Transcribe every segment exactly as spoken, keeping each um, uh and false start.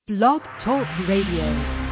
Blog Talk Radio.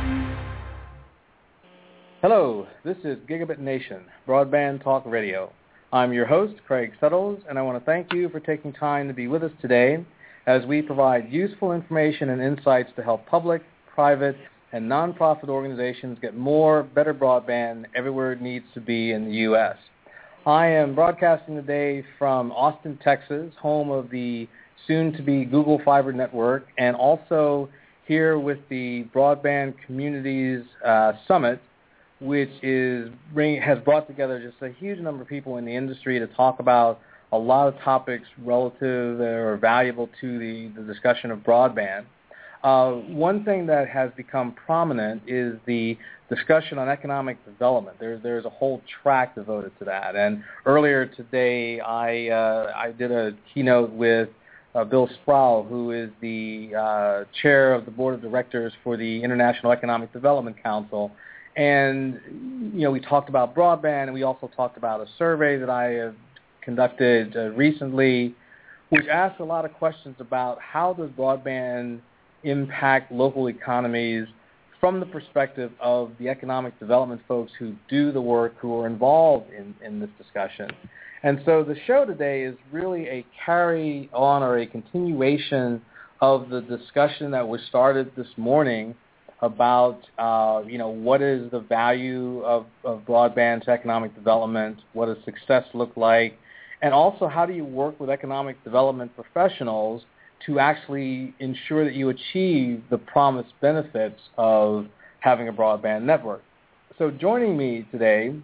Hello, this is Gigabit Nation, Broadband Talk Radio. I'm your host, Craig Settles, and I want to thank you for taking time to be with us today as we provide useful information and insights to help public, private, and nonprofit organizations get more, better broadband everywhere it needs to be in the U S. I am broadcasting today from Austin, Texas, home of the soon-to-be Google Fiber Network, and also here with the Broadband Communities uh, Summit, which is bring, has brought together just a huge number of people in the industry to talk about a lot of topics relative or valuable to the, the discussion of broadband. Uh, one thing that has become prominent is the discussion on economic development. There's there's a whole track devoted to that. And earlier today, I uh, I did a keynote with uh, Bill Sproul, who is the uh, chair of the board of directors for the International Economic Development Council. And you know, we talked about broadband, and we also talked about a survey that I have conducted uh, recently, which asked a lot of questions about how does broadband impact local economies from the perspective of the economic development folks who do the work, who are involved in, in this discussion. And so the show today is really a carry on or a continuation of the discussion that was started this morning about, uh, you know, what is the value of, of broadband to economic development, what does success look like, and also how do you work with economic development professionals to actually ensure that you achieve the promised benefits of having a broadband network. So joining me today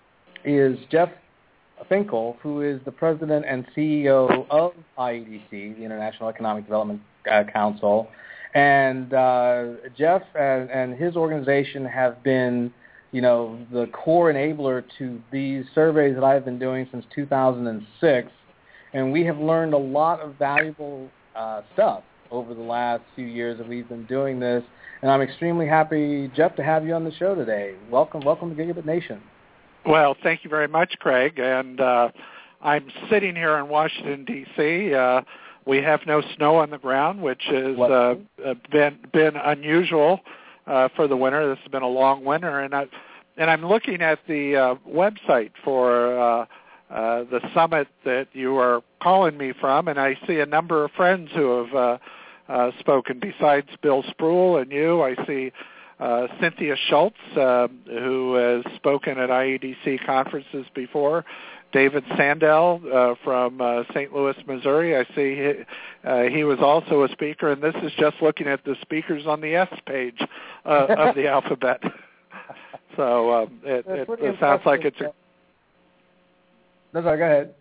is Jeff Finkel, who is the president and C E O of I E D C, the International Economic Development uh, Council. And uh, Jeff and, and his organization have been, you know, the core enabler to these surveys that I've been doing since two thousand six. And we have learned a lot of valuable Uh, stuff over the last few years that we've been doing this, and I'm extremely happy, Jeff, to have you on the show today. Welcome, welcome to Gigabit Nation. Well, thank you very much, Craig, and uh, I'm sitting here in Washington, D C Uh, we have no snow on the ground, which has uh, been been unusual uh, for the winter. This has been a long winter, and I and I'm looking at the uh, website for Uh, Uh, the summit that you are calling me from, and I see a number of friends who have uh, uh, spoken besides Bill Sproul and you. I see uh, Cynthia Schultz, uh, who has spoken at I E D C conferences before, David Sandell uh, from uh, Saint Louis, Missouri. I see he, uh, he was also a speaker, and this is just looking at the speakers on the S page uh, of the alphabet. So um, it, it, it sounds like it's a No, sorry, go ahead.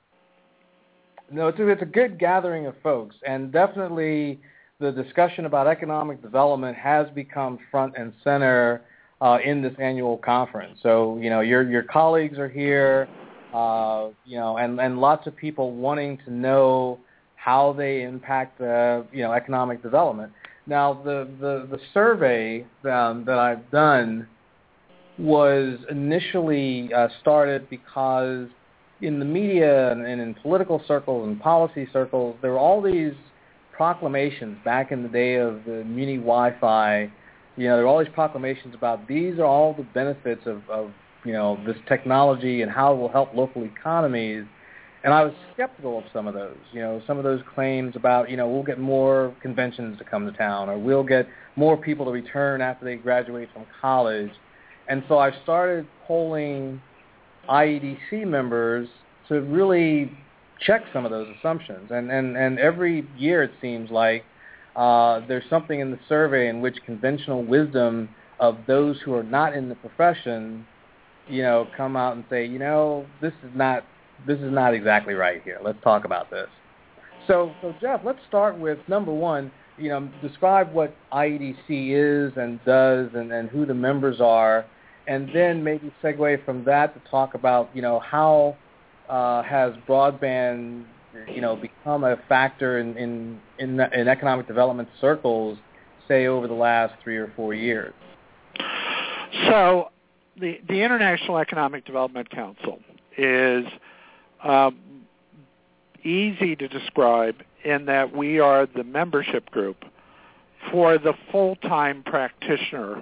No, it's a, it's a good gathering of folks, and definitely the discussion about economic development has become front and center uh, in this annual conference. So, you know, your your colleagues are here, uh, you know, and, and lots of people wanting to know how they impact, uh, you know, economic development. Now, the, the, the survey um, that I've done was initially uh, started because in the media and in political circles and policy circles, there were all these proclamations back in the day of the Muni Wi-Fi. You know, there were all these proclamations about these are all the benefits of, of, you know, this technology and how it will help local economies. And I was skeptical of some of those. You know, some of those claims about, you know, we'll get more conventions to come to town, or we'll get more people to return after they graduate from college. And so I started polling I E D C members to really check some of those assumptions. And, and, and every year it seems like uh, there's something in the survey in which conventional wisdom of those who are not in the profession, you know, come out and say, you know, this is not this is not exactly right here. Let's talk about this. So, so Jeff, let's start with number one. You know, describe what I E D C is and does, and, and who the members are. And then maybe segue from that to talk about, you know, how uh, has broadband, you know, become a factor in, in, in, in economic development circles, say, over the last three or four years? So the, the International Economic Development Council is um, easy to describe in that we are the membership group for the full-time practitioner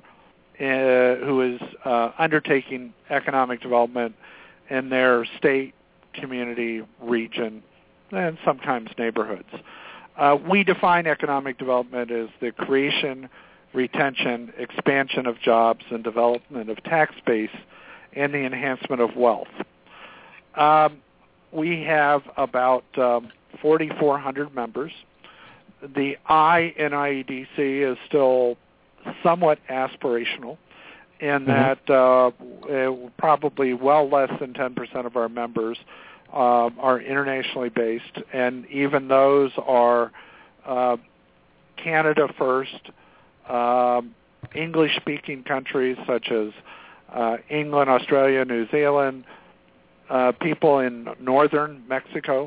uh, who is uh, undertaking economic development in their state, community, region, and sometimes neighborhoods. Uh, we define economic development as the creation, retention, expansion of jobs, and development of tax base, and the enhancement of wealth. Um, we have about um, forty-four hundred members. The I in I E D C is still somewhat aspirational in that mm-hmm. uh, probably well less than ten percent of our members uh, are internationally based, and even those are uh, Canada first, um, English-speaking countries such as uh, England, Australia, New Zealand, uh, people in northern Mexico,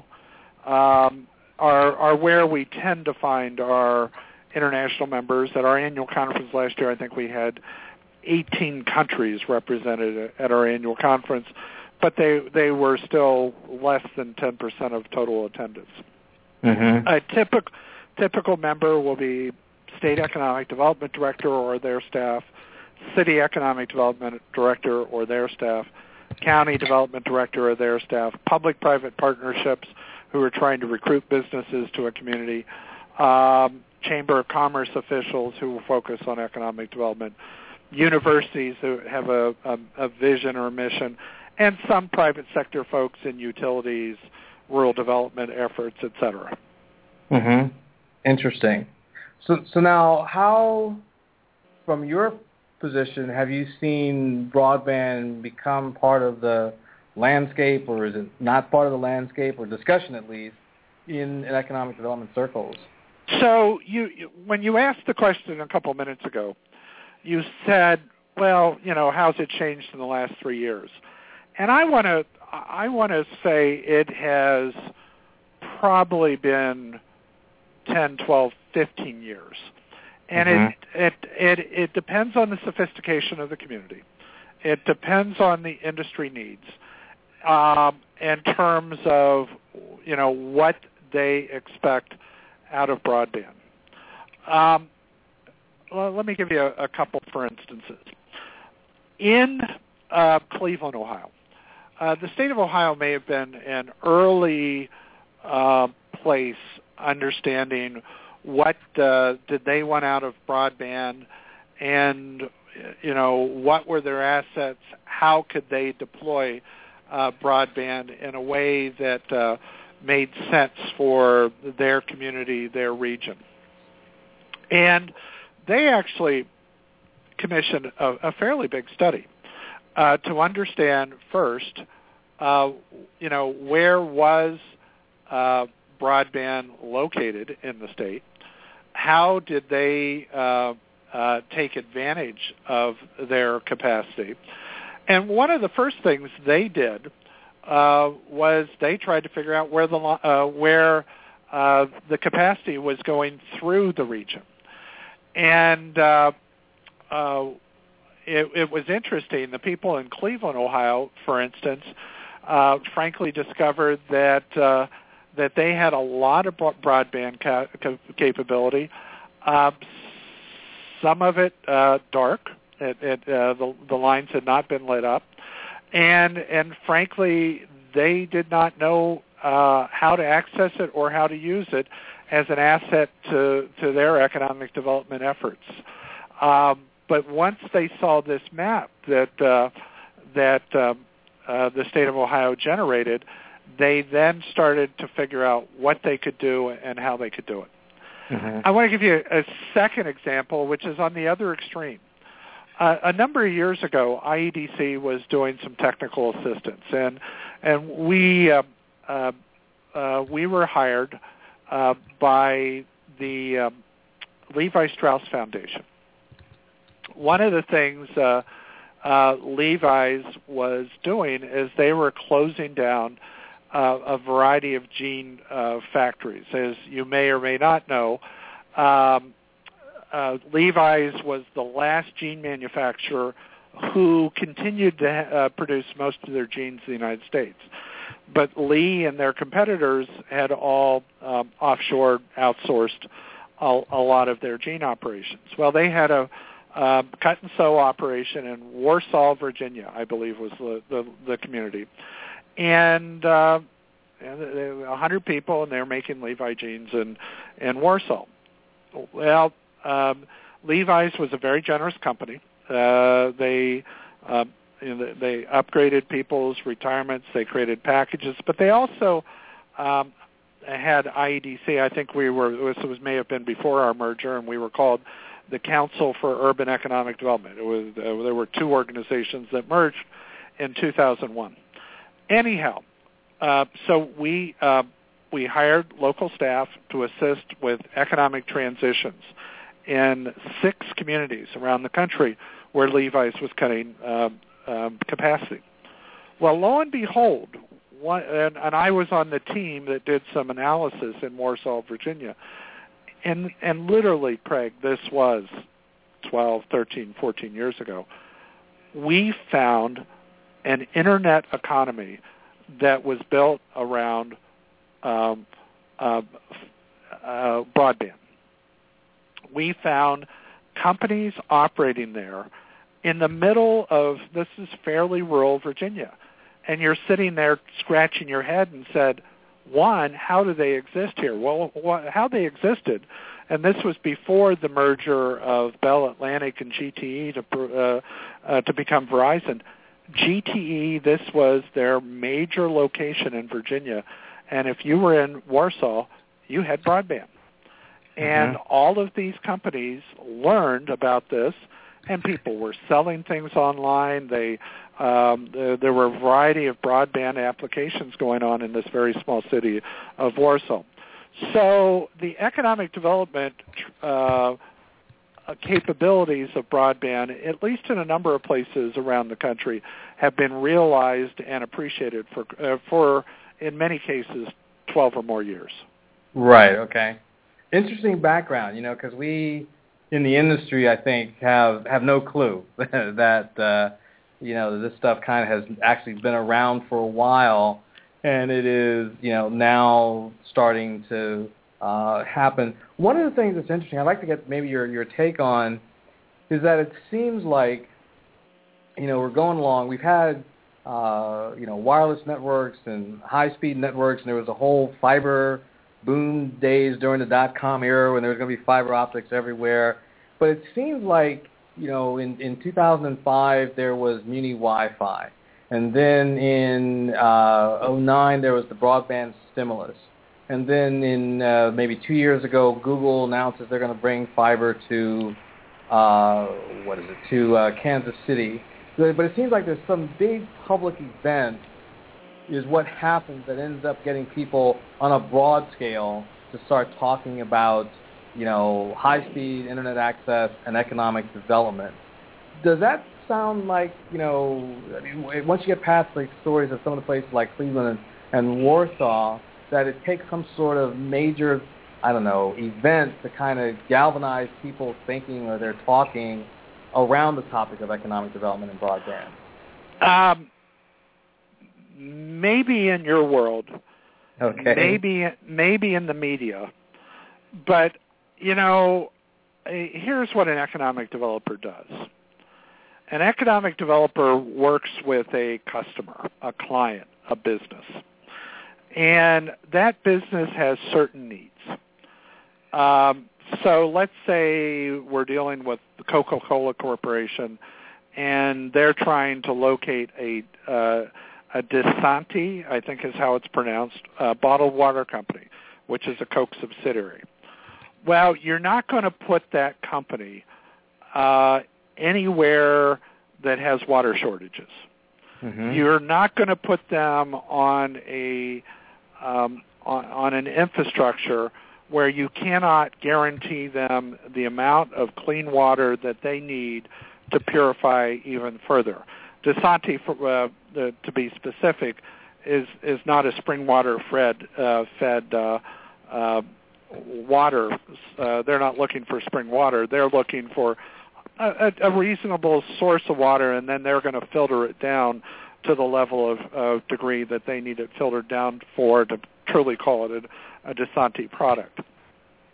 um, are, are where we tend to find our international members. At our annual conference last year, I think we had eighteen countries represented at our annual conference, but they, they were still less than ten percent of total attendance. Mm-hmm. A typical, typical member will be State Economic Development Director or their staff, City Economic Development Director or their staff, County Development Director or their staff, public-private partnerships who are trying to recruit businesses to a community, um, Chamber of Commerce officials who will focus on economic development, universities who have a, a, a vision or mission, and some private sector folks in utilities, rural development efforts, et cetera. Mm-hmm. Interesting. So, so now, how, from your position, have you seen broadband become part of the landscape, or is it not part of the landscape, or discussion at least, in, in economic development circles? So you, you, when you asked the question a couple minutes ago, you said, well, you know, how's it changed in the last three years? And I want to I want to say it has probably been ten, twelve, fifteen years. And mm-hmm. it, it, it, it depends on the sophistication of the community. It depends on the industry needs um, in terms of, you know, what they expect out of broadband. Um, well, let me give you a, a couple, for instances. In uh, Cleveland, Ohio, uh, the state of Ohio may have been an early uh, place understanding what uh, did they want out of broadband, and you know, what were their assets, how could they deploy uh, broadband in a way that uh, made sense for their community, their region. And they actually commissioned a, a fairly big study uh, to understand first, uh, you know, where was uh, broadband located in the state? How did they uh, uh, take advantage of their capacity? And one of the first things they did uh, was they tried to figure out where the uh, where uh, the capacity was going through the region. And uh, uh, it, it was interesting. The people in Cleveland, Ohio, for instance, uh, frankly discovered that uh, that they had a lot of broadband ca- capability. Uh, some of it uh, dark. It, it, uh, the, the lines had not been lit up, and and frankly, they did not know uh, how to access it or how to use it as an asset to, to their economic development efforts. Um, but once they saw this map that uh, that um, uh, the state of Ohio generated, they then started to figure out what they could do and how they could do it. Mm-hmm. I want to give you a, a second example, which is on the other extreme. Uh, a number of years ago, I E D C was doing some technical assistance, and and we uh, uh, uh, we were hired uh, by the um, Levi Strauss Foundation. One of the things uh, uh, Levi's was doing is they were closing down uh, a variety of gene uh, factories. As you may or may not know, um, Uh, Levi's was the last gene manufacturer who continued to uh, produce most of their genes in the United States. But Lee and their competitors had all um, offshore, outsourced a, a lot of their jean operations. Well, they had a um, cut and sew operation in Warsaw, Virginia, I believe was the, the, the community. And uh, there were one hundred people, and they were making Levi jeans in, in Warsaw. Well, um, Levi's was a very generous company. Uh, they uh, you know, they upgraded people's retirements. They created packages, but they also um, had I E D C. I think we were. This was may have been before our merger, and we were called the Council for Urban Economic Development. It was uh, there were two organizations that merged in two thousand one. Anyhow, uh, so we uh, we hired local staff to assist with economic transitions in six communities around the country where Levi's was cutting um, um, capacity. Well, lo and behold, one, and, and I was on the team that did some analysis in Warsaw, Virginia, and and literally, Craig, this was twelve, thirteen, fourteen years ago. We found an internet economy that was built around um, uh, uh, broadband. We found companies operating there in the middle of, this is fairly rural Virginia, and you're sitting there scratching your head and said, one, how do they exist here? Well, what, how they existed, and this was before the merger of Bell Atlantic and G T E to, uh, uh, to become Verizon. G T E, this was their major location in Virginia, and if you were in Warsaw, you had broadband. And mm-hmm. all of these companies learned about this, and people were selling things online. They um, the, there were a variety of broadband applications going on in this very small city of Warsaw. So the economic development uh, capabilities of broadband, at least in a number of places around the country, have been realized and appreciated for uh, for in many cases twelve or more years. Right. Okay. Interesting background, you know, because we in the industry, I think, have, have no clue that, uh, you know, this stuff kind of has actually been around for a while, and it is, you know, now starting to uh, happen. One of the things that's interesting, I'd like to get maybe your, your take on, is that it seems like, you know, we're going along. We've had, uh, you know, wireless networks and high-speed networks, and there was a whole fiber boom days during the dot-com era when there was going to be fiber optics everywhere. But it seems like, you know, in, in two thousand five there was Muni Wi-Fi. And then in uh, oh nine there was the broadband stimulus. And then in uh, maybe two years ago, Google announces they're going to bring fiber to, uh, what is it, to uh, Kansas City. But it seems like there's some big public event is what happens that ends up getting people on a broad scale to start talking about, you know, high-speed internet access and economic development. Does that sound like, you know, I mean, once you get past like stories of some of the places like Cleveland and, and Warsaw, that it takes some sort of major, I don't know, event to kind of galvanize people's thinking or their talking around the topic of economic development and broadband? Um. Maybe in your world, okay. maybe maybe in the media, but, you know, here's what an economic developer does. An economic developer works with a customer, a client, a business, and that business has certain needs. Um, so let's say we're dealing with the Coca-Cola Corporation, and they're trying to locate a uh, a DeSanti, I think is how it's pronounced, uh, bottled water company, which is a Coke subsidiary. Well, you're not going to put that company uh, anywhere that has water shortages. Mm-hmm. You're not going to put them on a um, on, on an infrastructure where you cannot guarantee them the amount of clean water that they need to purify even further. DeSanti, for, uh, the, to be specific, is is not a spring water fed uh, fed uh, uh, water. Uh, they're not looking for spring water. They're looking for a, a reasonable source of water, and then they're going to filter it down to the level of uh, degree that they need it filtered down for to truly call it a, a DeSanti product.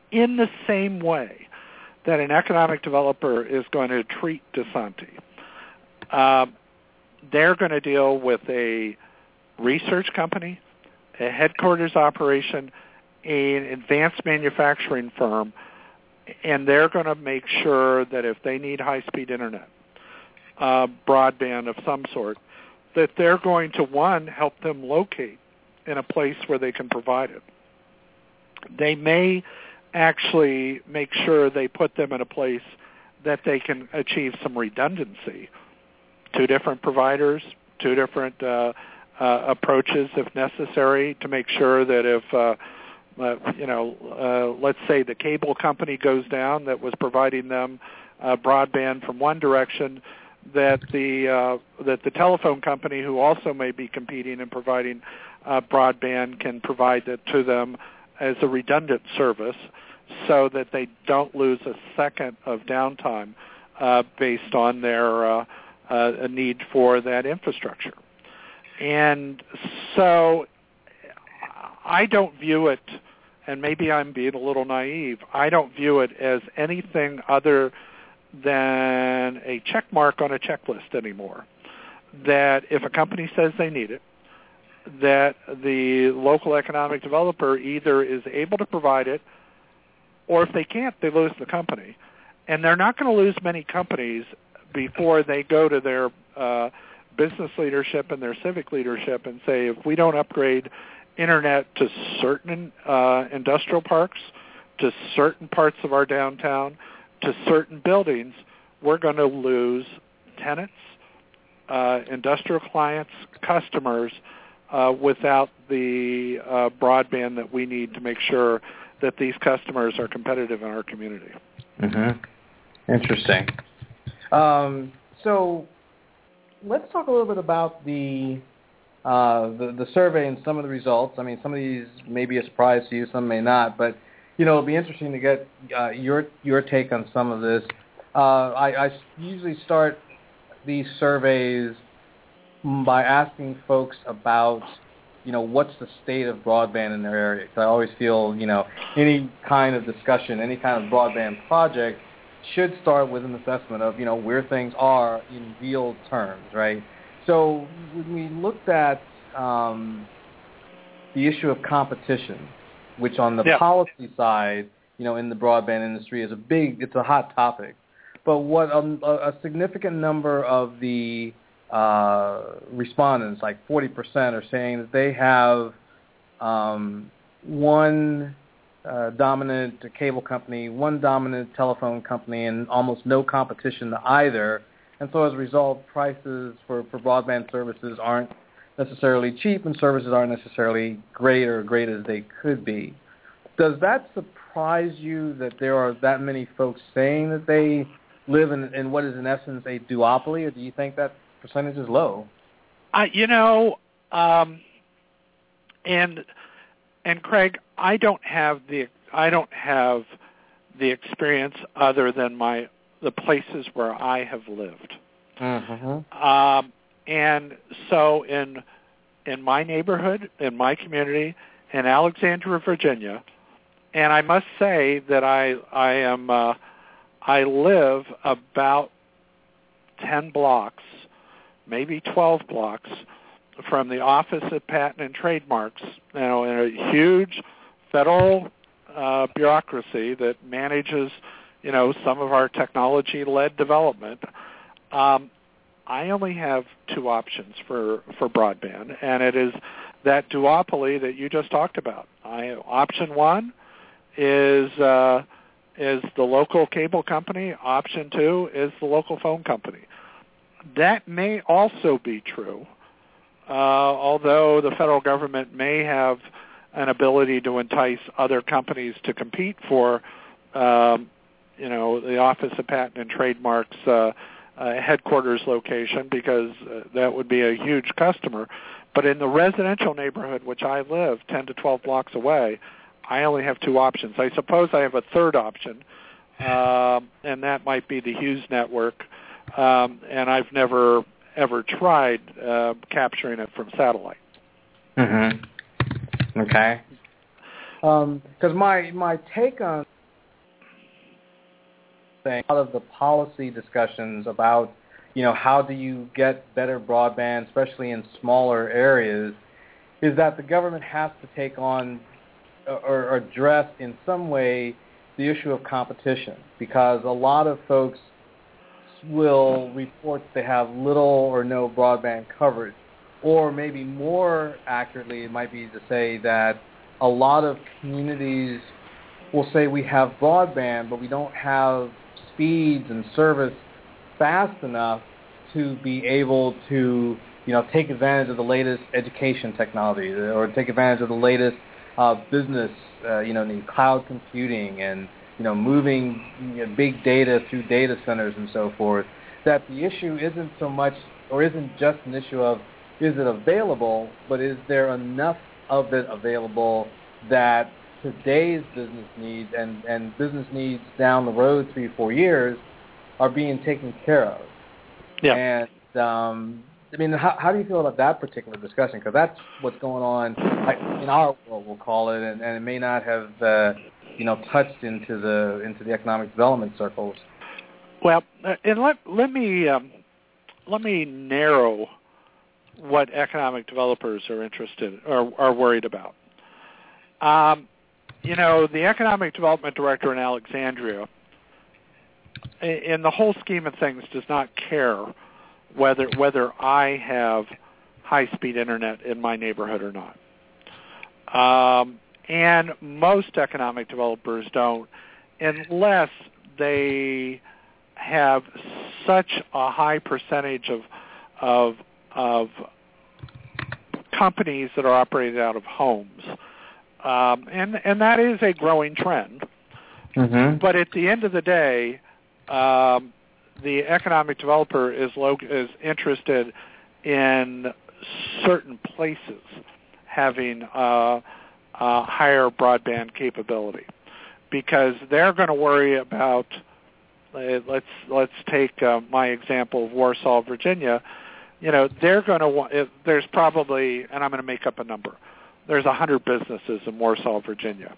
in the same way that an economic developer is going to treat DeSanti. Um, they're going to deal with a research company, a headquarters operation, an advanced manufacturing firm, and they're going to make sure that if they need high-speed internet, uh, broadband of some sort, that they're going to, one, help them locate in a place where they can provide it. They may actually make sure they put them in a place that they can achieve some redundancy. Two different providers, two different uh, uh, approaches if necessary to make sure that if, uh, uh, you know, uh, let's say the cable company goes down that was providing them uh, broadband from one direction, that the uh, that the telephone company, who also may be competing and providing uh, broadband, can provide it to them as a redundant service, so that they don't lose a second of downtime uh, based on their uh, uh, a need for that infrastructure. And so I don't view it, and maybe I'm being a little naive, I don't view it as anything other than a check mark on a checklist anymore. That if a company says they need it, that the local economic developer either is able to provide it, or if they can't, they lose the company. And they're not going to lose many companies before they go to their uh, business leadership and their civic leadership and say, if we don't upgrade internet to certain uh, industrial parks, to certain parts of our downtown, to certain buildings, we're going to lose tenants, uh, industrial clients, customers, uh, without the uh, broadband that we need to make sure that these customers are competitive in our community. Mm-hmm. Interesting. Um, so let's talk a little bit about the, uh, the the survey and some of the results. I mean, some of these may be a surprise to you, some may not, but you know, it'll be interesting to get uh, your your take on some of this. Uh, I, I usually start these surveys by asking folks about, you know, what's the state of broadband in their area. Because I always feel, you know, any kind of discussion, any kind of broadband project should start with an assessment of, you know, where things are in real terms, right? So when we looked at um, the issue of competition, which on the yeah. policy side, you know, in the broadband industry is a big, it's a hot topic. But what um, a, a significant number of the uh, respondents, like forty percent, are saying that they have um, one uh, dominant cable company, one dominant telephone company, and almost no competition to either. And so as a result, prices for, for broadband services aren't necessarily cheap, and services aren't necessarily great or great as they could be. Does that surprise you that there are that many folks saying that they live in, in what is in essence a duopoly, or do you think that percentage is low? Uh, you know, um, and and Craig, I don't have the I don't have the experience other than my the places where I have lived. Mm-hmm. Um, and so in in my neighborhood, in my community, in Alexandria, Virginia, and I must say that I I am uh, I live about ten blocks, maybe twelve blocks from the Office of Patent and Trademarks, you know, in a huge federal uh, bureaucracy that manages, you know, some of our technology-led development. Um, I only have two options for, for broadband, and it is that duopoly that you just talked about. I, option one is uh, is the local cable company. Option two is the local phone company. That may also be true, uh, although the federal government may have an ability to entice other companies to compete for, um, you know, the Office of Patent and Trademarks uh, uh, headquarters location, because uh, that would be a huge customer. But in the residential neighborhood, which I live ten to twelve blocks away, I only have two options. I suppose I have a third option, um, and that might be the Hughes network. Um, and I've never ever tried uh, capturing it from satellite. Mm-hmm. Okay. Because um, my my take on saying a lot of the policy discussions about, you know, how do you get better broadband, especially in smaller areas, is that the government has to take on or address in some way the issue of competition, because a lot of folks will report they have little or no broadband coverage. Or maybe more accurately, it might be to say that a lot of communities will say we have broadband, but we don't have speeds and service fast enough to be able to, you know, take advantage of the latest education technology or take advantage of the latest uh, business, uh, you know, the cloud computing and, you know, moving you know, big data through data centers and so forth. That the issue isn't so much, or isn't just an issue of is it available, but is there enough of it available that today's business needs and, and business needs down the road three, four years are being taken care of. Yeah. And, um, I mean, how, how do you feel about that particular discussion? Because that's what's going on in our world, we'll call it, and, and it may not have, uh, you know, touched into the into the economic development circles. Well, uh, and let let me um, let me narrow what economic developers are interested or are worried about. Um, you know, the economic development director in Alexandria, in the whole scheme of things, does not care whether whether I have high-speed internet in my neighborhood or not. Um, and most economic developers don't, unless they have such a high percentage of of of companies that are operated out of homes. Um, and, and that is a growing trend. Mm-hmm. But at the end of the day, um, the economic developer is, lo- is interested in certain places having uh, uh, higher broadband capability, because they're going to worry about, uh, let's let's take uh, my example of Warsaw, Virginia. You know, they're going to want, there's probably, and I'm going to make up a number, there's one hundred businesses in Warsaw, Virginia.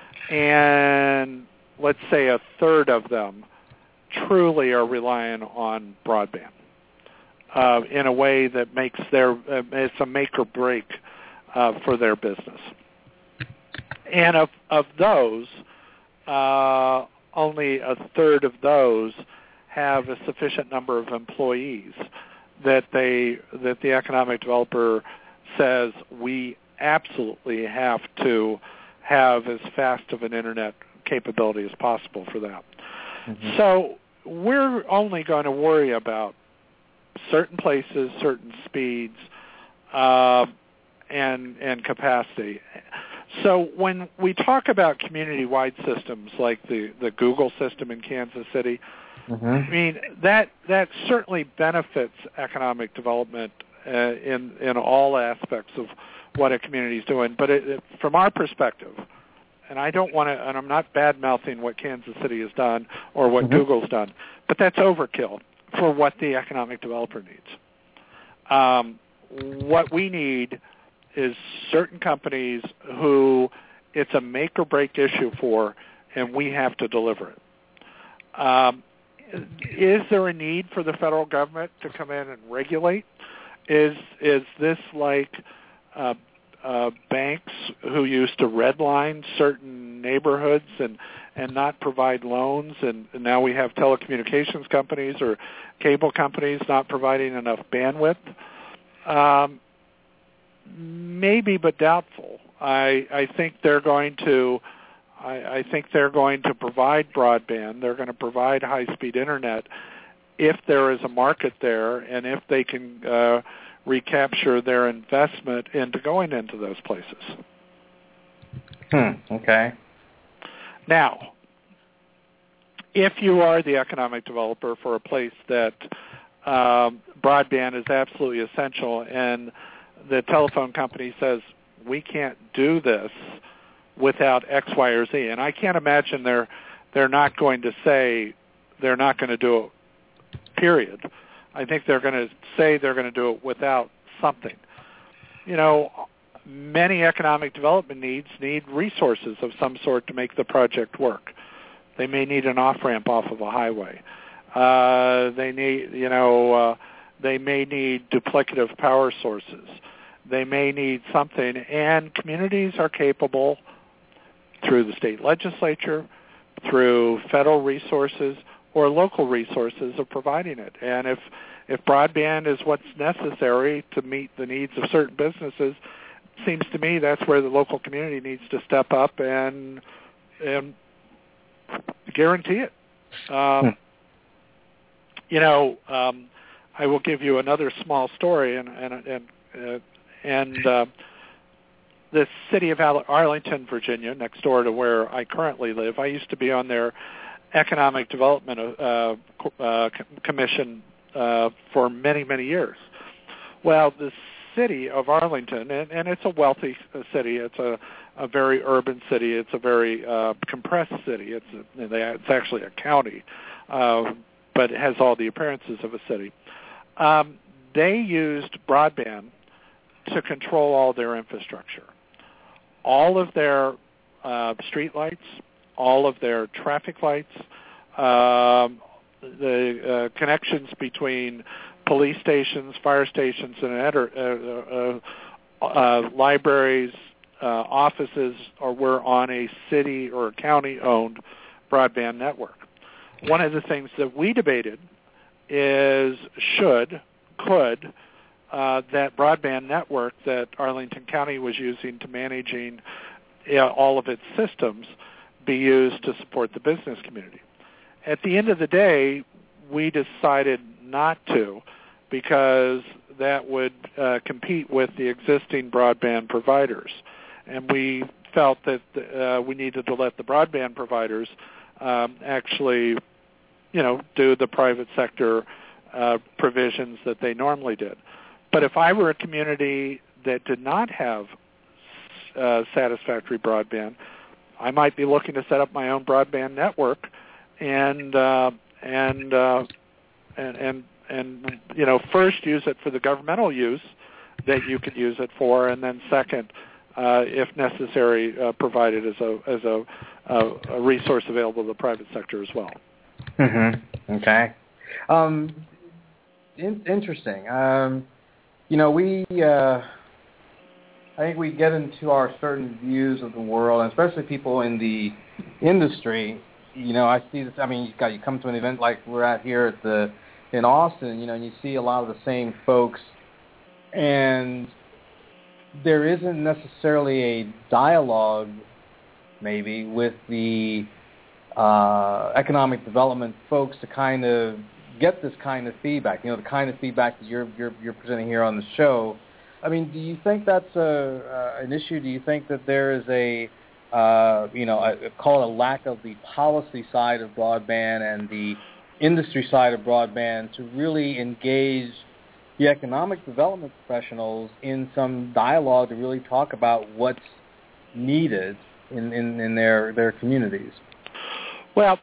And let's say a third of them truly are relying on broadband uh, in a way that makes their, uh, it's a make or break uh, for their business. And of, of those, uh, only a third of those have a sufficient number of employees that they that the economic developer says we absolutely have to have as fast of an internet capability as possible for that. Mm-hmm. So we're only going to worry about certain places, certain speeds, uh, and and capacity. So when we talk about community-wide systems like the, the Google system in Kansas City, mm-hmm. I mean, that that certainly benefits economic development uh, in in all aspects of what a community is doing. But it, it, from our perspective, and I don't want to, and I'm not bad-mouthing what Kansas City has done or what mm-hmm. Google's done, but that's overkill for what the economic developer needs. Um, what we need is certain companies who it's a make-or-break issue for, and we have to deliver it. Um, is there a need for the federal government to come in and regulate? Is is this like uh, uh, banks who used to redline certain neighborhoods and, and not provide loans, and, and now we have telecommunications companies or cable companies not providing enough bandwidth? Um, maybe, but doubtful. I, I think they're going to. I, I think they're going to provide broadband. They're going to provide high-speed internet if there is a market there, and if they can uh, recapture their investment into going into those places. Hmm. Okay. Now, if you are the economic developer for a place that um, broadband is absolutely essential, and the telephone company says, we can't do this without X, Y, or Z. And I can't imagine they're they're not going to say they're not going to do it, period. I think they're going to say they're going to do it without something. You know, many economic development needs need resources of some sort to make the project work. They may need an off-ramp off of a highway. Uh, they need, you know, uh, they may need duplicative power sources. They may need something, and communities are capable through the state legislature, through federal resources or local resources of providing it. And if if broadband is what's necessary to meet the needs of certain businesses, it seems to me that's where the local community needs to step up and and guarantee it. Um, hmm. You know, um, I will give you another small story, and and and uh, and uh, the city of Arlington, Virginia, next door to where I currently live. I used to be on their Economic Development uh, uh, Commission uh, for many, many years. Well, the city of Arlington, and, and it's a wealthy city. It's a, a very urban city. It's a very uh, compressed city. It's a, it's actually a county, uh, but it has all the appearances of a city. Um, they used broadband to control all their infrastructure. All of their uh, street lights, all of their traffic lights, um, the uh, connections between police stations, fire stations, and uh, uh, uh, libraries, uh, offices, or were on a city or county-owned broadband network. One of the things that we debated is should, could, Uh, that broadband network that Arlington County was using to managing uh, all of its systems be used to support the business community. At the end of the day, we decided not to because that would uh, compete with the existing broadband providers. And we felt that uh, we needed to let the broadband providers um, actually, you know, do the private sector uh, provisions that they normally did. But if I were a community that did not have uh, satisfactory broadband, I might be looking to set up my own broadband network, and uh, and, uh, and and and you know, first use it for the governmental use that you could use it for, and then second, uh, if necessary, uh, provide it as a as a, a, a resource available to the private sector as well. Mm-hmm. Okay. Um, in- interesting. Um, You know, we, uh, I think we get into our certain views of the world, and especially people in the industry. You know, I see this, I mean, you got, you come to an event like we're at here at the, in Austin, you know, and you see a lot of the same folks, and there isn't necessarily a dialogue, maybe, with the uh, economic development folks to kind of get this kind of feedback, you know, the kind of feedback that you're you're, you're presenting here on the show. I mean, do you think that's a, uh, an issue? Do you think that there is a, uh, you know, a, call it a lack of the policy side of broadband and the industry side of broadband to really engage the economic development professionals in some dialogue to really talk about what's needed in, in, in their, their communities? Well,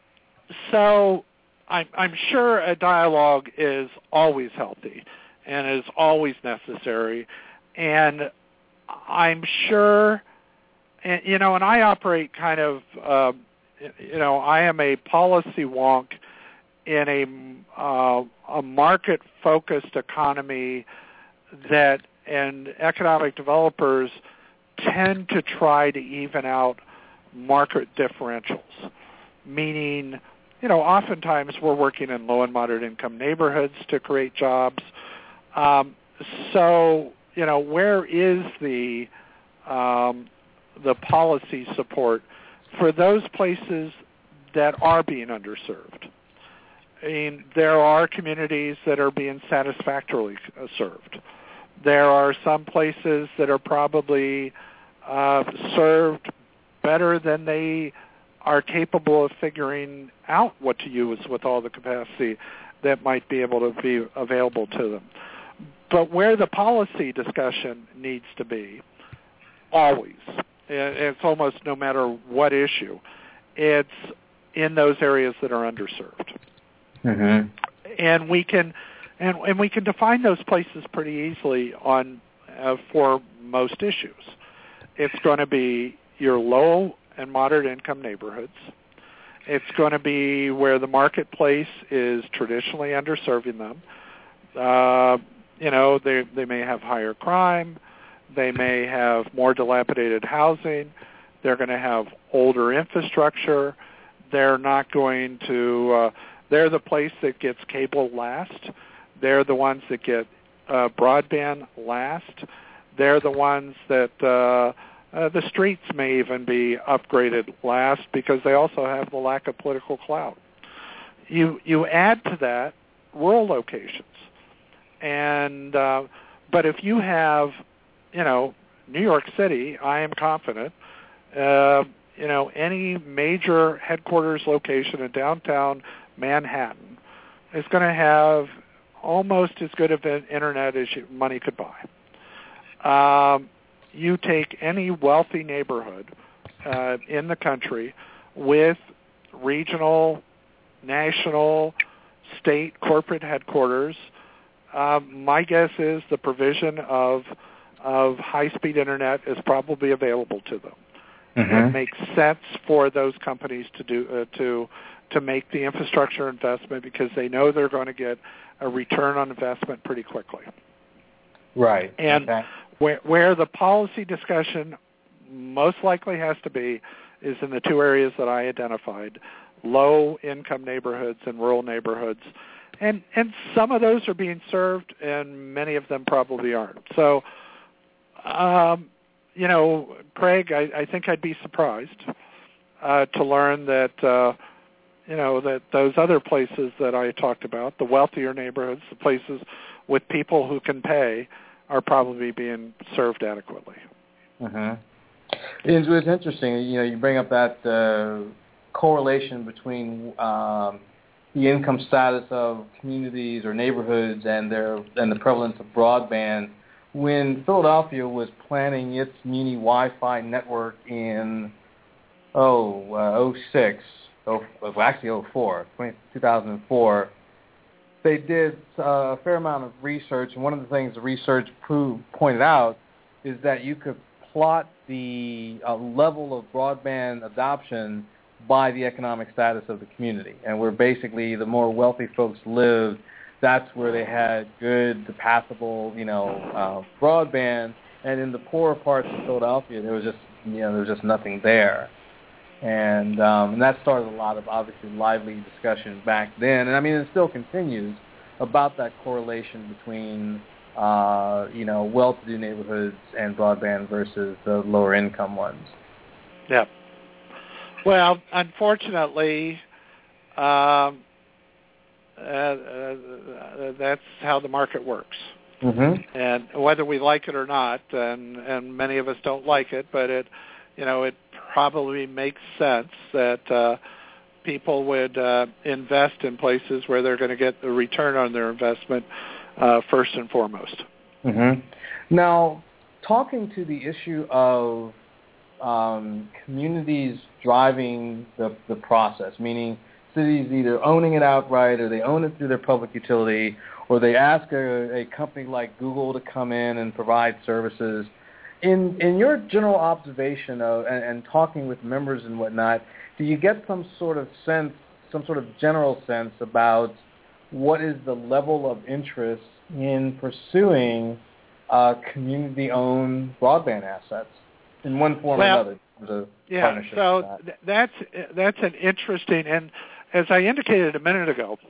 so I'm, I'm sure a dialogue is always healthy and is always necessary, and I'm sure, and, you know, and I operate kind of, uh, you know, I am a policy wonk in a, uh, a market-focused economy that, and economic developers tend to try to even out market differentials, meaning, you know, oftentimes we're working in low and moderate income neighborhoods to create jobs. Um, so, you know, where is the um, the policy support for those places that are being underserved? I mean, there are communities that are being satisfactorily served. There are some places that are probably uh, served better than they are capable of figuring out what to use with all the capacity that might be able to be available to them. But where the policy discussion needs to be, always, it's almost no matter what issue, it's in those areas that are underserved. Mm-hmm. And we can and, and we can define those places pretty easily on uh, for most issues. It's going to be your low and moderate income neighborhoods. It's going to be where the marketplace is traditionally underserving them. Uh, you know, they they may have higher crime. They may have more dilapidated housing. They're going to have older infrastructure. They're not going to, uh, they're the place that gets cable last. They're the ones that get uh, broadband last. They're the ones that uh, uh, the streets may even be upgraded last because they also have the lack of political clout. You you add to that rural locations. And uh, but if you have, you know, New York City, I am confident, uh, you know, any major headquarters location in downtown Manhattan is going to have almost as good of an internet as you, money could buy. Um, you take any wealthy neighborhood uh, in the country with regional, national, state corporate headquarters, uh, my guess is the provision of of high-speed internet is probably available to them. Mm-hmm. It makes sense for those companies to do uh, to to make the infrastructure investment because they know they're going to get a return on investment pretty quickly. Right. And okay. where where the policy discussion most likely has to be is in the two areas that I identified: low-income neighborhoods and rural neighborhoods. And and some of those are being served, and many of them probably aren't. So, um, you know, Craig, I, I think I'd be surprised uh, to learn that, uh, you know, that those other places that I talked about, the wealthier neighborhoods, the places with people who can pay, are probably being served adequately. Mm-hmm. It's, it's interesting. You know, you bring up that uh, correlation between um, the income status of communities or neighborhoods and their and the prevalence of broadband. When Philadelphia was planning its muni Wi-Fi network in oh uh, oh six, oh well, actually oh four, two thousand four, they did uh, a fair amount of research, and one of the things the research proved pointed out is that you could plot the uh, level of broadband adoption by the economic status of the community. And where basically the more wealthy folks lived, that's where they had good, passable, you know, uh, broadband. And in the poorer parts of Philadelphia, there was just, you know, there was just nothing there. And, um, and that started a lot of, obviously, lively discussion back then. And, I mean, it still continues about that correlation between, uh, you know, well-to-do neighborhoods and broadband versus the lower-income ones. Yeah. Well, unfortunately, um, uh, uh, that's how the market works. Mm-hmm. And whether we like it or not, and, and many of us don't like it, but it, you know, it probably makes sense that uh, people would uh, invest in places where they're going to get the return on their investment uh, first and foremost. Mm-hmm. Now, talking to the issue of Um, communities driving the, the process, meaning cities either owning it outright or they own it through their public utility, or they ask a, a company like Google to come in and provide services. In in your general observation of and, and talking with members and whatnot, do you get some sort of sense, some sort of general sense about what is the level of interest in pursuing uh, community-owned broadband assets? In one form well, or another. Yeah, so that. th- that's that's an interesting, and as I indicated a minute ago,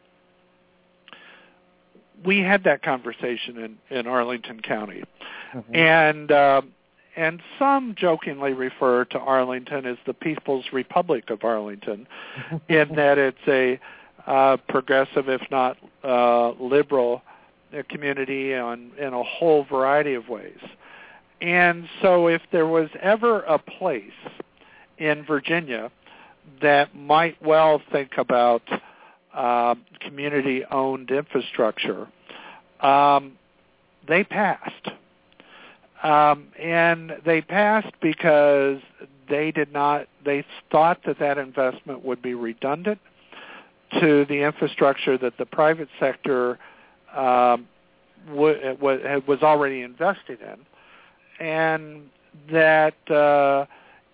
we had that conversation in, in Arlington County, mm-hmm. and um, and some jokingly refer to Arlington as the People's Republic of Arlington, in that it's a uh, progressive, if not uh, liberal, uh, community on in a whole variety of ways. And so if there was ever a place in Virginia that might well think about uh, community-owned infrastructure, um, they passed. Um, and they passed because they did not, they thought that that investment would be redundant to the infrastructure that the private sector um, w- w- was already invested in. And that uh,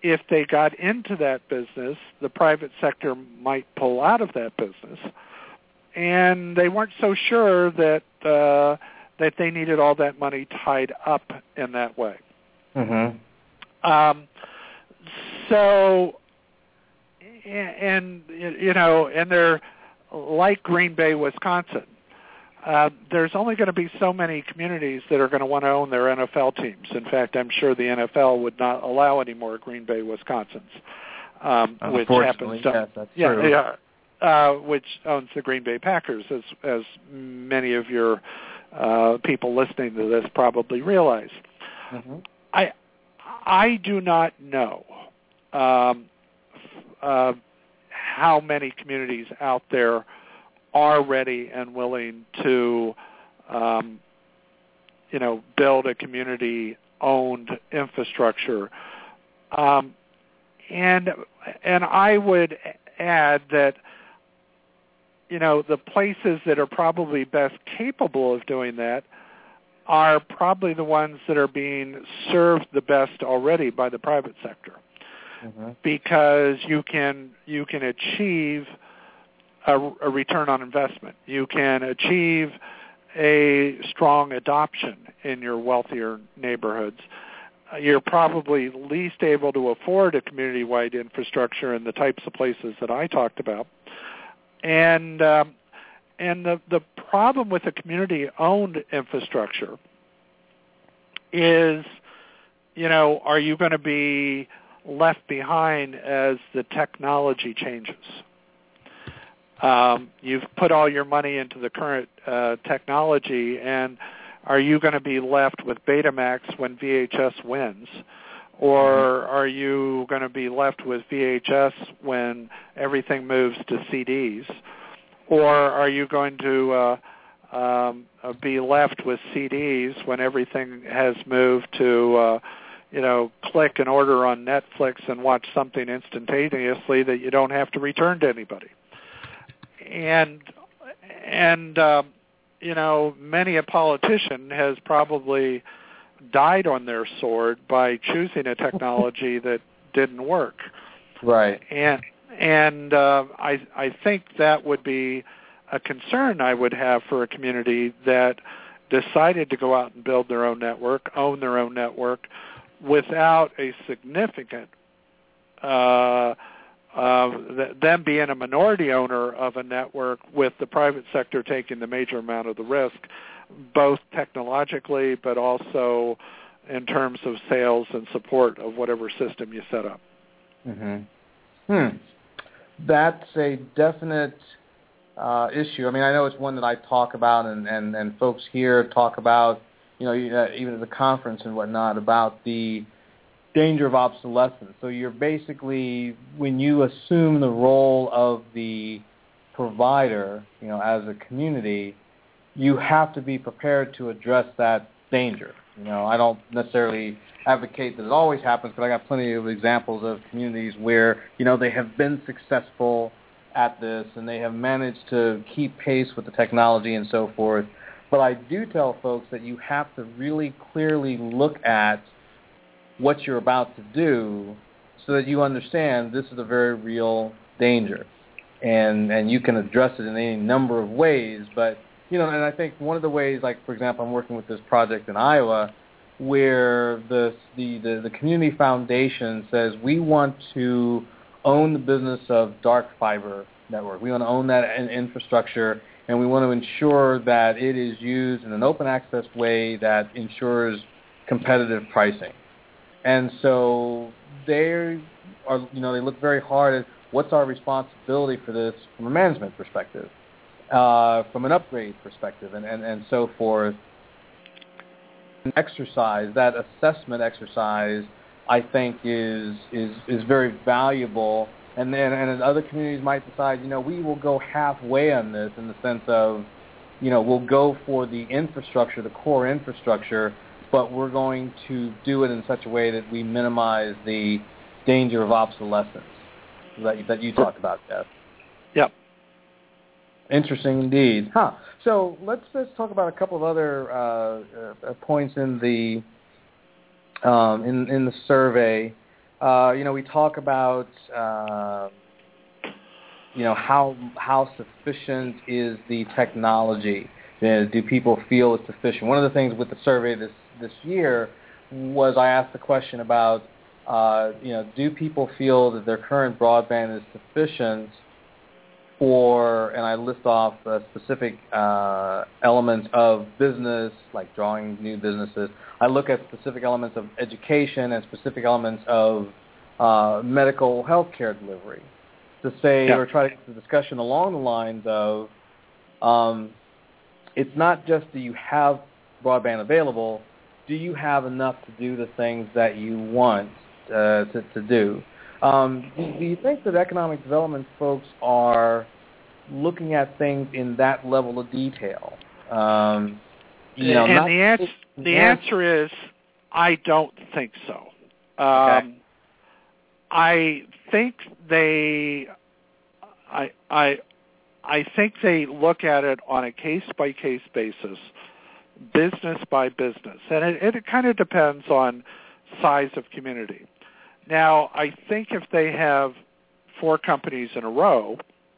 if they got into that business, the private sector might pull out of that business, and they weren't so sure that uh, that they needed all that money tied up in that way. Mm-hmm. Um, so, and you know, and they're like Green Bay, Wisconsin. Uh, there's only going to be so many communities that are going to want to own their N F L teams. In fact, I'm sure the N F L would not allow any more Green Bay, Wisconsins, um, which happens to yes, that's yeah, true. yeah, uh, which owns the Green Bay Packers, as as many of your uh, people listening to this probably realize. Mm-hmm. I I do not know um, uh, how many communities out there are ready and willing to, um, you know, build a community-owned infrastructure. Um, and and I would add that, you know, the places that are probably best capable of doing that are probably the ones that are being served the best already by the private sector, mm-hmm. because you can you can achieve A, a return on investment. You can achieve a strong adoption in your wealthier neighborhoods. Uh, you're probably least able to afford a community-wide infrastructure in the types of places that I talked about. And um, and the, the problem with a community-owned infrastructure is, you know, are you going to be left behind as the technology changes? Um, you've put all your money into the current uh, technology, and are you going to be left with Betamax when V H S wins? Or are you going to be left with V H S when everything moves to C Ds? Or are you going to uh, um, be left with C Ds when everything has moved to, uh, you know, click and order on Netflix and watch something instantaneously that you don't have to return to anybody? And, and uh, you know, many a politician has probably died on their sword by choosing a technology that didn't work. Right. And and uh, I I think that would be a concern I would have for a community that decided to go out and build their own network, own their own network, without a significant uh, Uh, th- them being a minority owner of a network with the private sector taking the major amount of the risk, both technologically but also in terms of sales and support of whatever system you set up. Mm-hmm. Hmm. That's a definite uh, issue. I mean, I know it's one that I talk about, and, and, and folks here talk about, you know, even at the conference and whatnot, about the danger of obsolescence. So you're basically, when you assume the role of the provider, you know, as a community, you have to be prepared to address that danger. You know, I don't necessarily advocate that it always happens, but I got plenty of examples of communities where, you know, they have been successful at this and they have managed to keep pace with the technology and so forth. But I do tell folks that you have to really clearly look at what you're about to do so that you understand this is a very real danger. And and you can address it in any number of ways. But, you know, and I think one of the ways, like, for example, I'm working with this project in Iowa where the the, the, the community foundation says we want to own the business of dark fiber network. We want to own that in infrastructure, and we want to ensure that it is used in an open access way that ensures competitive pricing. And so they are, you know, they look very hard at what's our responsibility for this from a management perspective, uh, from an upgrade perspective, and, and, and so forth. An exercise, that assessment exercise, I think is is is very valuable. And then and other communities might decide, you know, we will go halfway on this in the sense of, you know, we'll go for the infrastructure, the core infrastructure, but we're going to do it in such a way that we minimize the danger of obsolescence that, that you talked about, Jeff. Yep. Interesting indeed. Huh. So let's let's talk about a couple of other uh, uh, points in the um, in in the survey. uh, you know, we talk about, uh, you know, how how sufficient is the technology? Uh, do people feel it's sufficient? One of the things with the survey this, this year was I asked the question about, uh, you know, do people feel that their current broadband is sufficient for, and I list off uh, specific uh, elements of business, like drawing new businesses. I look at specific elements of education and specific elements of uh, medical health care delivery to say, yeah. or try to get the discussion along the lines of, um, it's not just do you have broadband available, do you have enough to do the things that you want uh, to, to do? Um, do, do you think that economic development folks are looking at things in that level of detail? Um, you know, and not, the, answer, the yeah. answer is, I don't think so. Um, okay. I think they, I, I, I think they look at it on a case-by-case basis, business by business, and it, it kind of depends on size of community. Now, I think if they have four companies in a row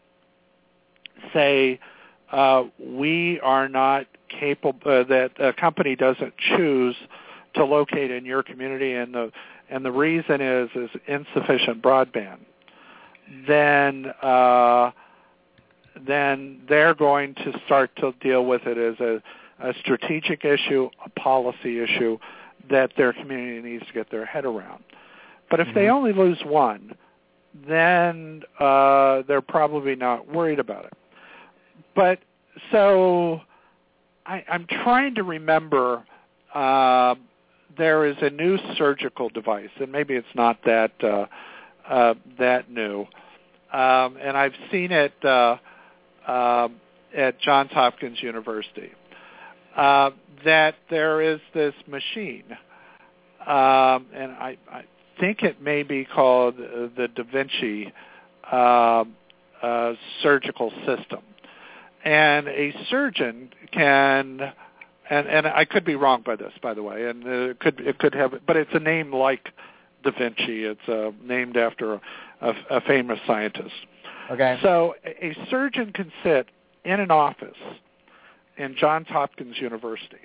say, uh, we are not capable, uh, that a company doesn't choose to locate in your community, and the and the reason is is insufficient broadband, then uh, then they're going to start to deal with it as a, a strategic issue, a policy issue that their community needs to get their head around. But if mm-hmm. they only lose one, then uh, they're probably not worried about it. But so I, I'm trying to remember, uh, there is a new surgical device, and maybe it's not that uh, uh, that new, um, and I've seen it uh, uh, at Johns Hopkins University, uh, that there is this machine, um, and I, I think it may be called uh, the Da Vinci uh, uh, surgical system. And a surgeon can, and, and I could be wrong by this, by the way, and it could it could have, but it's a name like Da Vinci. It's uh, named after a, a, a famous scientist. Okay. So a surgeon can sit in an office in Johns Hopkins University,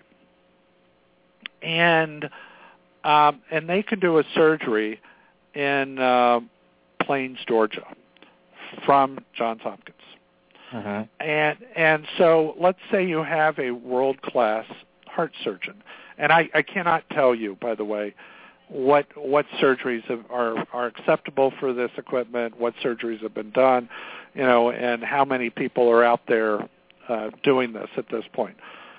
and um, and they can do a surgery in uh, Plains, Georgia, from Johns Hopkins. Uh-huh. And and so let's say you have a world-class heart surgeon, and I, I cannot tell you, by the way, what what surgeries have, are are acceptable for this equipment, what surgeries have been done, you know, and how many people are out there uh, doing this at this point.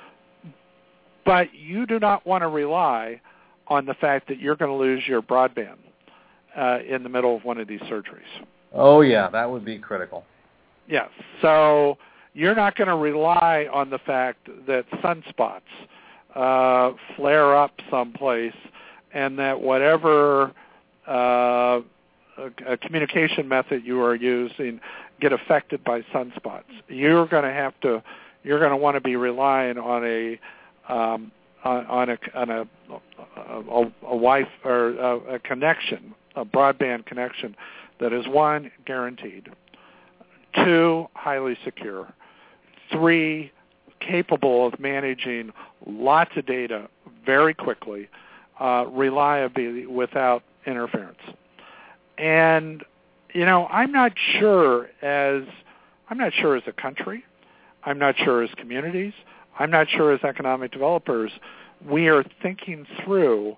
But you do not want to rely on the fact that you're going to lose your broadband uh, in the middle of one of these surgeries. Oh yeah, that would be critical. Yes. So you're not going to rely on the fact that sunspots uh, flare up someplace and that whatever uh, a communication method you are using get affected by sunspots. You're going to have to, you're going to want to be relying on a um, on, on a on a a, a, a Wi-Fi or a, a connection, a broadband connection that is, one, guaranteed, two, highly secure, three, capable of managing lots of data very quickly, uh, reliably without interference. And, you know, I'm not sure as I'm not sure as a country, I'm not sure as communities, I'm not sure as economic developers, we are thinking through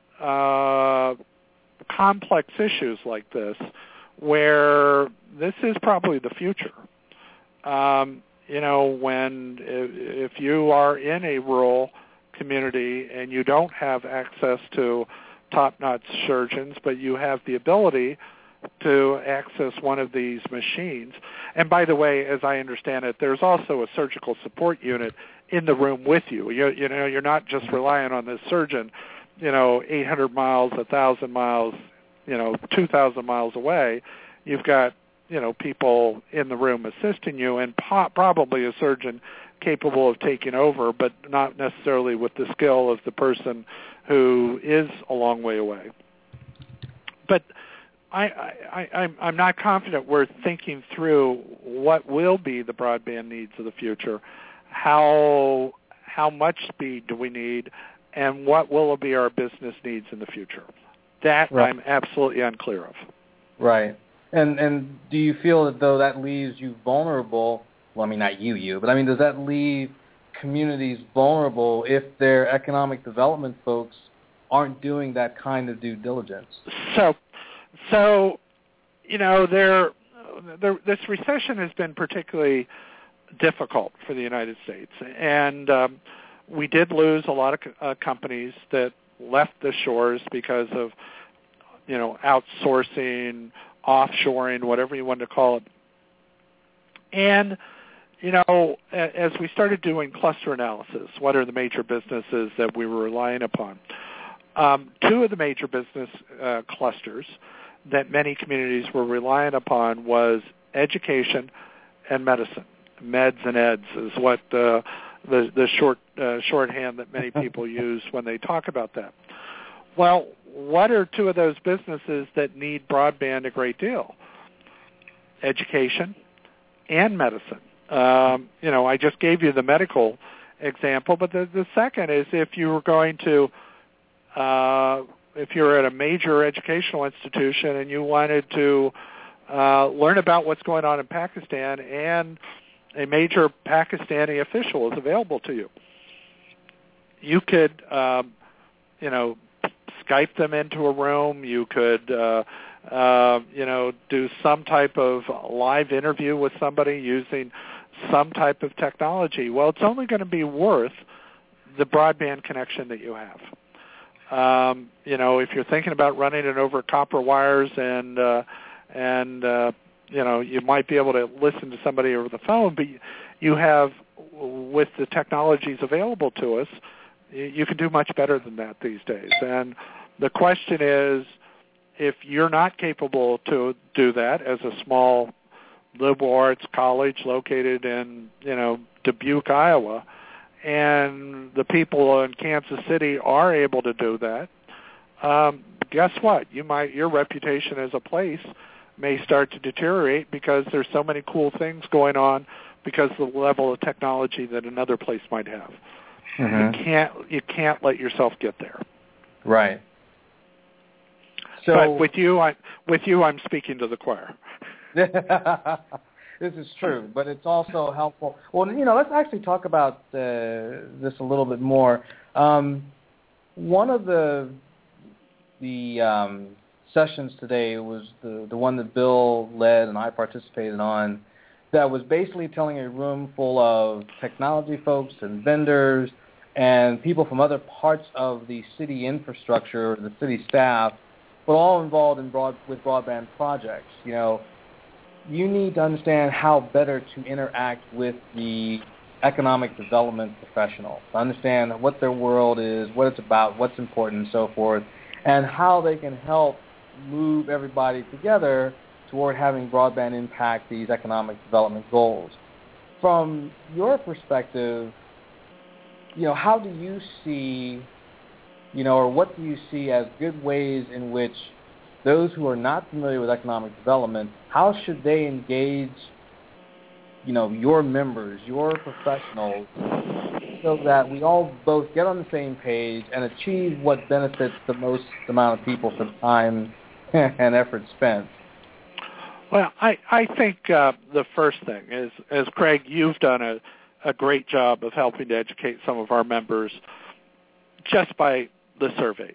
uh, complex issues like this, where this is probably the future. Um, you know, when if you are in a rural community and you don't have access to top-notch surgeons, but you have the ability to access one of these machines. And by the way, as I understand it, there's also a surgical support unit in the room with you. You, you know, you're not just relying on this surgeon, you know, eight hundred miles, one thousand miles, you know, two thousand miles away. You've got, you know, people in the room assisting you, and po- probably a surgeon capable of taking over, but not necessarily with the skill of the person who is a long way away. but I, I, I'm, I'm not confident we're thinking through what will be the broadband needs of the future, how how much speed do we need, and what will be our business needs in the future. That right. I'm absolutely unclear of. Right. And and do you feel that though that leaves you vulnerable? Well, I mean, not you, you, but I mean, does that leave communities vulnerable if their economic development folks aren't doing that kind of due diligence? So, so you know, there, there, this recession has been particularly difficult for the United States, and um, we did lose a lot of uh, companies that left the shores because of, you know, outsourcing, offshoring, whatever you want to call it. And, you know, as we started doing cluster analysis, what are the major businesses that we were relying upon? Um, two of the major business uh, clusters that many communities were relying upon was education and medicine. Meds and eds is what uh, the, the short uh, shorthand that many people use when they talk about that. Well, what are two of those businesses that need broadband a great deal? Education and medicine. Um, you know, I just gave you the medical example, but the, the second is if you were going to, uh, if you're at a major educational institution and you wanted to uh, learn about what's going on in Pakistan, and a major Pakistani official is available to you, you could, um, you know, Skype them into a room. You could, uh, uh, you know, do some type of live interview with somebody using some type of technology. Well, it's only going to be worth the broadband connection that you have. Um, you know, if you're thinking about running it over copper wires and uh, and uh, you know, you might be able to listen to somebody over the phone, but you have, with the technologies available to us, you can do much better than that these days. And the question is, if you're not capable to do that as a small liberal arts college located in, you know, Dubuque, Iowa, and the people in Kansas City are able to do that, um, guess what? You might your reputation as a place may start to deteriorate because there's so many cool things going on because of the level of technology that another place might have. Mm-hmm. You can't you can't let yourself get there. Right. So but with you, I with you, I'm speaking to the choir. This is true, but it's also helpful. Well, you know, let's actually talk about uh, this a little bit more. Um, one of the the um, sessions today was the, the one that Bill led and I participated on, that was basically telling a room full of technology folks and vendors and people from other parts of the city infrastructure, the city staff, but all involved in broad, with broadband projects. You know, you need to understand how better to interact with the economic development professional, to understand what their world is, what it's about, what's important, and so forth, and how they can help move everybody together toward having broadband impact these economic development goals. From your perspective, you know, how do you see, you know, or what do you see as good ways in which those who are not familiar with economic development, how should they engage, you know, your members, your professionals, so that we all both get on the same page and achieve what benefits the most amount of people for the time and effort spent? Well, I, I think uh, the first thing is, as Craig, you've done a, a great job of helping to educate some of our members just by the surveys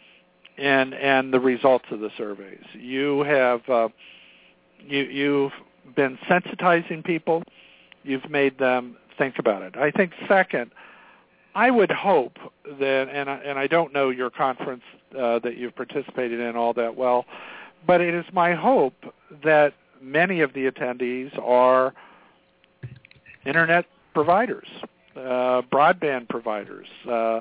and and the results of the surveys. You have uh, you you've been sensitizing people. You've made them think about it. I think second, I would hope that, and I, and I don't know your conference uh, that you've participated in all that well, but it is my hope that many of the attendees are internet providers, uh, broadband providers, uh,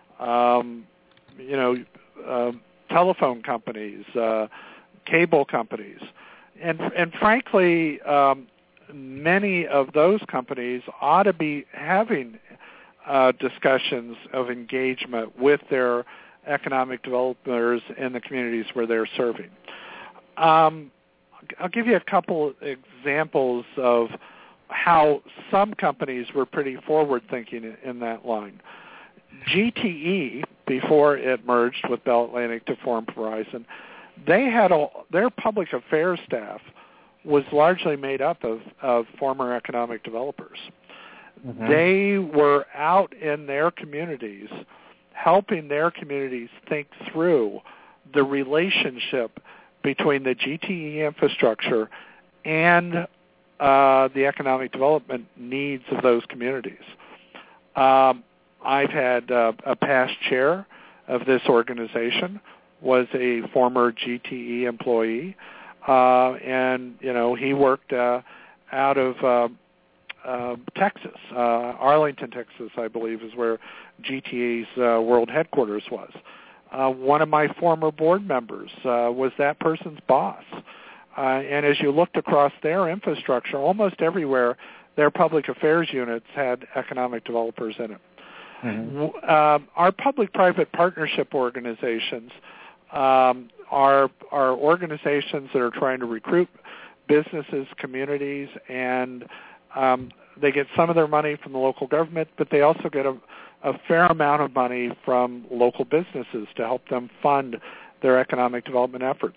um, you know, uh, telephone companies, uh, cable companies, and and frankly, um, many of those companies ought to be having uh, discussions of engagement with their economic developers in the communities where they're serving. Um, I'll give you a couple examples of how some companies were pretty forward-thinking in that line. G T E, before it merged with Bell Atlantic to form Verizon, they had a, their public affairs staff was largely made up of, of former economic developers. Mm-hmm. They were out in their communities helping their communities think through the relationship between the G T E infrastructure and uh, the economic development needs of those communities. Um, I've had uh, a past chair of this organization was a former G T E employee, uh, and you know he worked uh, out of uh, uh, Texas, uh, Arlington, Texas, I believe, is where G T E's uh, world headquarters was. Uh, one of my former board members uh, was that person's boss, uh, and as you looked across their infrastructure, almost everywhere their public affairs units had economic developers in it. Mm-hmm. Uh, our public-private partnership organizations um, are are organizations that are trying to recruit businesses, communities, and um, they get some of their money from the local government, but they also get a, a fair amount of money from local businesses to help them fund their economic development efforts.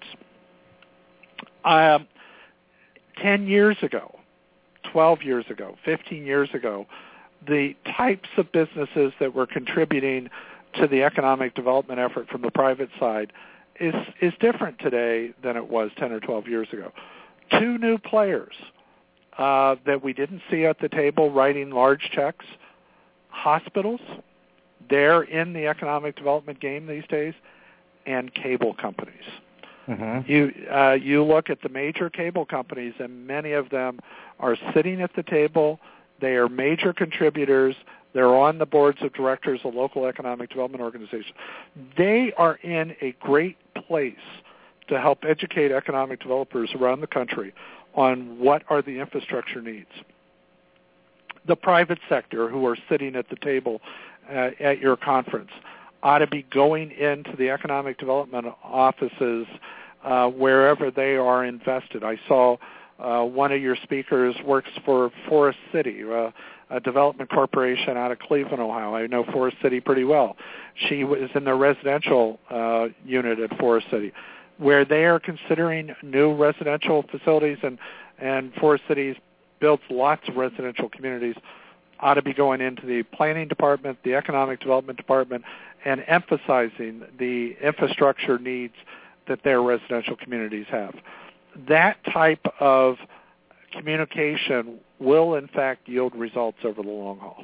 Um, ten years ago, twelve years ago, fifteen years ago, the types of businesses that were contributing to the economic development effort from the private side is is different today than it was ten or twelve years ago. Two new players uh, that we didn't see at the table writing large checks, hospitals, they're in the economic development game these days, and cable companies. Mm-hmm. You uh, you look at the major cable companies, and many of them are sitting at the table. They are major contributors. They're on the boards of directors of local economic development organizations. They are in a great place to help educate economic developers around the country on what are the infrastructure needs. The private sector, who are sitting at the table uh, at your conference, ought to be going into the economic development offices uh, wherever they are invested. I saw uh, one of your speakers works for Forest City, uh, a development corporation out of Cleveland, Ohio. I know Forest City pretty well. She was in the residential uh, unit at Forest City, where they are considering new residential facilities, and, and Forest City's built lots of residential communities, ought to be going into the planning department, the economic development department, and emphasizing the infrastructure needs that their residential communities have. That type of communication will, in fact, yield results over the long haul.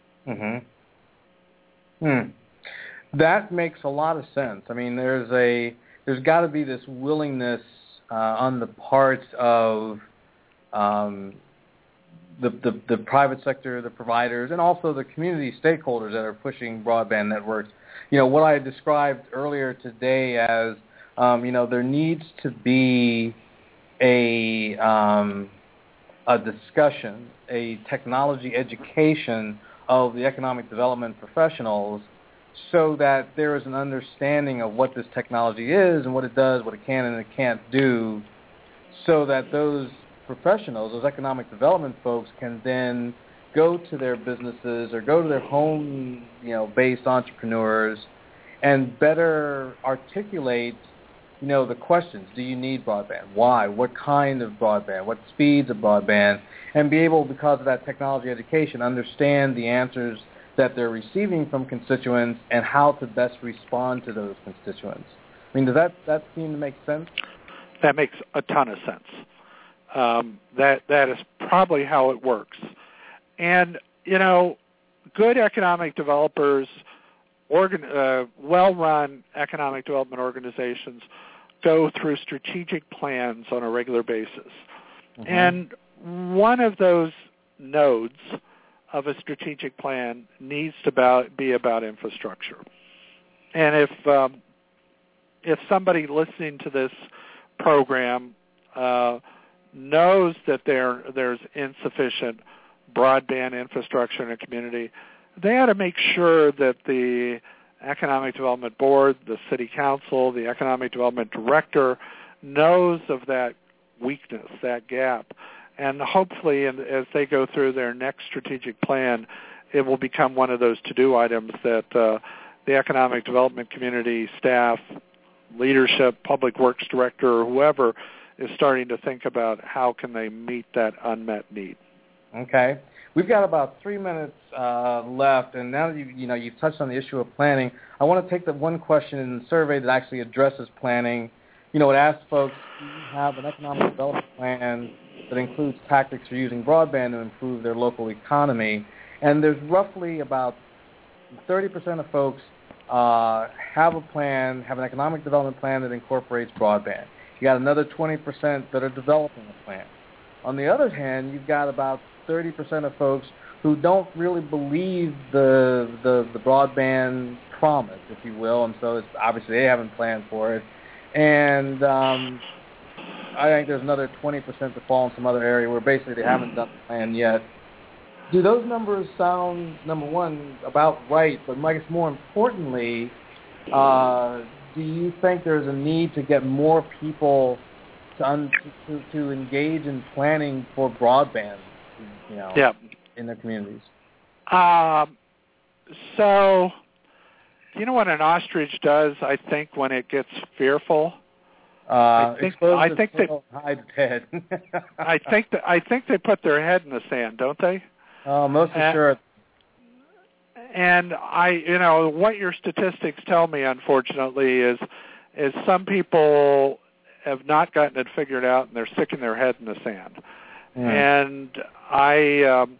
Mm-hmm. Hmm. That makes a lot of sense. I mean, there's a there's got to be this willingness uh, on the part of um, the, the the private sector, the providers, and also the community stakeholders that are pushing broadband networks. You know, what I described earlier today as, um, you know, there needs to be a um, a discussion, a technology education of the economic development professionals, so that there is an understanding of what this technology is and what it does, what it can and it can't do, so that those professionals, those economic development folks, can then go to their businesses or go to their home, you know, based entrepreneurs and better articulate, you know, the questions. Do you need broadband? Why? What kind of broadband? What speeds of broadband? And be able, because of that technology education, understand the answers that they're receiving from constituents and how to best respond to those constituents. I mean, does that, that seem to make sense? That makes a ton of sense. Um, that that is probably how it works. And, you know, good economic developers, organ, uh, well-run economic development organizations go through strategic plans on a regular basis. Mm-hmm. And one of those nodes of a strategic plan needs to about, be about infrastructure. And if um, if somebody listening to this program uh, knows that there there's insufficient broadband infrastructure in a community, they ought to make sure that the Economic Development Board, the City Council, the Economic Development Director knows of that weakness, that gap. And hopefully, as they go through their next strategic plan, it will become one of those to-do items that uh, the economic development community, staff, leadership, public works director, or whoever is starting to think about how can they meet that unmet need. Okay. We've got about three minutes uh, left, and now that you, you know, you've touched on the issue of planning, I want to take the one question in the survey that actually addresses planning. You know, it asks folks, do you have an economic development plan that includes tactics for using broadband to improve their local economy? And there's roughly about thirty percent of folks uh, have a plan, have an economic development plan that incorporates broadband. You got another twenty percent that are developing a plan. On the other hand, you've got about thirty percent of folks who don't really believe the, the the broadband promise, if you will, and so it's, obviously they haven't planned for it. And um, I think there's another twenty percent that fall in some other area where basically they haven't done the plan yet. Do those numbers sound, number one, about right? But I guess more importantly, uh, do you think there's a need to get more people to, un- to to engage in planning for broadband, you know, yeah. in their communities? Um, so, you know what an ostrich does, I think, when it gets fearful? Uh, I think, I think they hide its head. I think that I think they put their head in the sand, don't they? Oh, most assured. And I, you know, what your statistics tell me, unfortunately, is is some people have not gotten it figured out, and they're sticking their head in the sand. Mm. And I, um,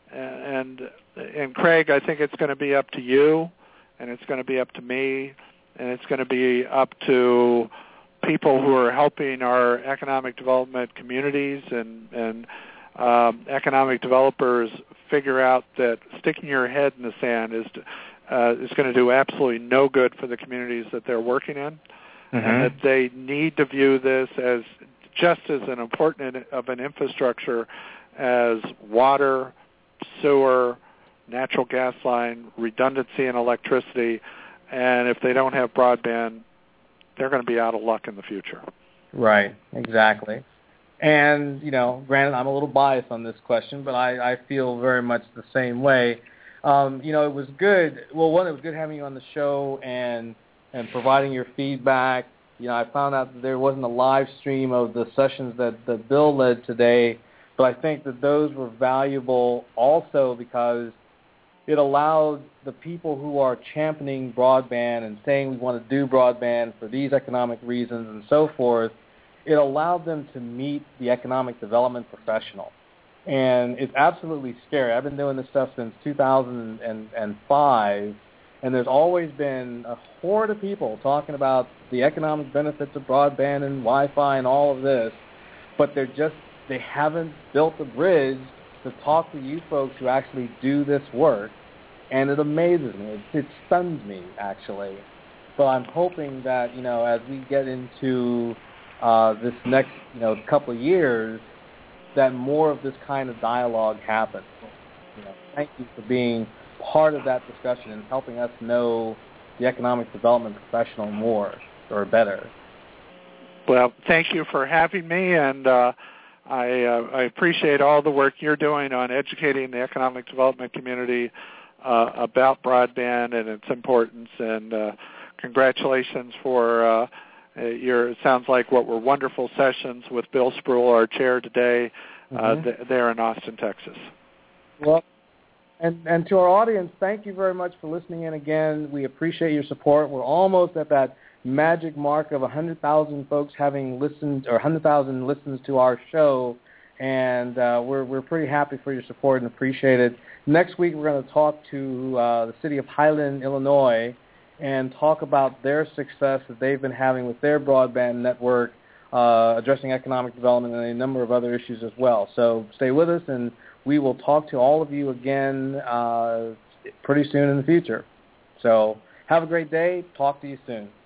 and and Craig, I think it's going to be up to you, and it's going to be up to me, and it's going to be up to people who are helping our economic development communities and and um, economic developers figure out that sticking your head in the sand is uh, is going to do absolutely no good for the communities that they're working in, mm-hmm. and that they need to view this as just as an important of an infrastructure as water, sewer, natural gas line, redundancy in electricity, and if they don't have broadband, they're going to be out of luck in the future. Right, exactly. And, you know, granted, I'm a little biased on this question, but I, I feel very much the same way. Um, you know, it was good. Well, one, it was good having you on the show and and providing your feedback. You know, I found out that there wasn't a live stream of the sessions that, that Bill led today, but I think that those were valuable also because it allowed the people who are championing broadband and saying we want to do broadband for these economic reasons and so forth, it allowed them to meet the economic development professional. And it's absolutely scary. I've been doing this stuff since two thousand five, and there's always been a horde of people talking about the economic benefits of broadband and Wi-Fi and all of this, but they're just, they haven't built a bridge to talk to you folks who actually do this work, and it amazes me. It, it stuns me, actually. But I'm hoping that, you know, as we get into uh, this next, you know, couple of years, that more of this kind of dialogue happens. You know, thank you for being part of that discussion and helping us know the economic development professional more or better. Well, thank you for having me, and uh, I, uh, I appreciate all the work you're doing on educating the economic development community uh, about broadband and its importance, and uh, congratulations for uh, your, it sounds like what were wonderful sessions with Bill Spruill, our chair today, mm-hmm. uh, th- there in Austin, Texas. Well, and, and to our audience, thank you very much for listening in again. We appreciate your support. We're almost at that magic mark of one hundred thousand folks having listened, or one hundred thousand listens to our show, and uh, we're we're pretty happy for your support and appreciate it. Next week, we're going to talk to uh, the city of Highland, Illinois, and talk about their success that they've been having with their broadband network, uh, addressing economic development and a number of other issues as well. So stay with us, and we will talk to all of you again uh, pretty soon in the future. So have a great day. Talk to you soon.